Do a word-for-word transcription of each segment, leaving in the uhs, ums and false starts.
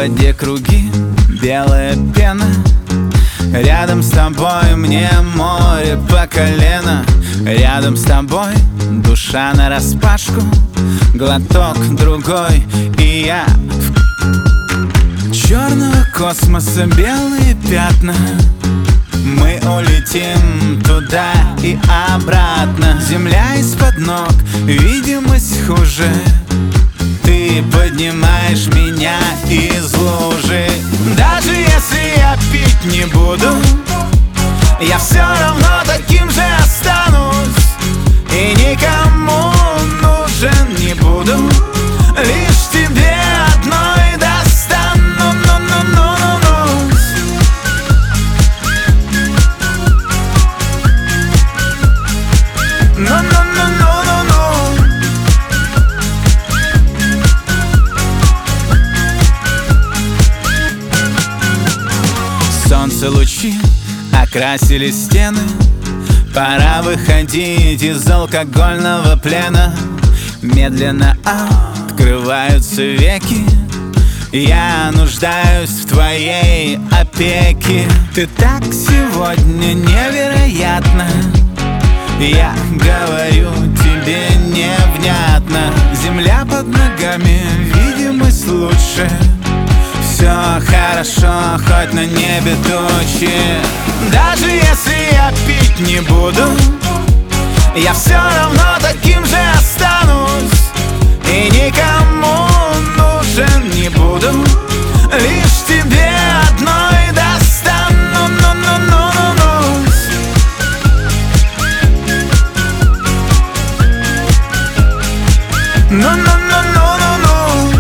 воде круги, белая пена. Рядом с тобой мне море по колено. Рядом с тобой душа нараспашку. Глоток другой, и я в черного космоса белые пятна. Мы улетим туда и обратно. Земля из-под ног, видимость хуже. Ты поднимаешь меня из лужи. Даже если я пить не буду, я все равно таким же останусь. И никому нужен не буду, лишь тебе одной достану. Ну-ну-ну-ну-ну. Ну-ну-ну-ну-ну-ну. Солнце лучи окрасили стены. Пора выходить из алкогольного плена. Медленно открываются веки. Я нуждаюсь в твоей опеке. Ты так сегодня невероятна. Я говорю тебе невнятно. Земля под ногами, видимость лучше. Все хорошо, хоть на небе тучи. Даже если я пить не буду, я все равно таким же останусь. И никому нужен не буду, лишь тебе одной достану. Ну-ну-ну-ну-ну. Ну-ну-ну-ну-ну-ну.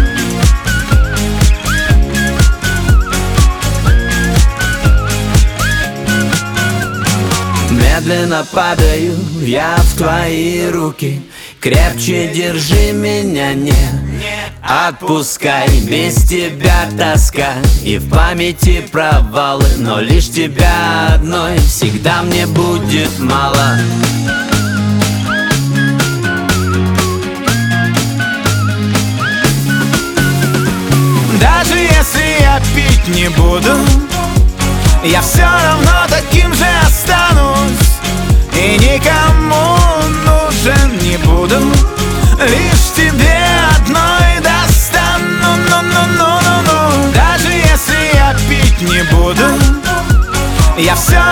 Медленно падаю я в твои руки. Крепче держи меня, не отпускай. Без тебя тоска и в памяти провалы, но лишь тебя одной всегда мне будет мало. Даже если я пить не буду, я все равно таким же останусь. И никому нужен не буду, лишь тебе одной достану. Ну-ну-ну-ну-ну. Даже если я пить не буду, я все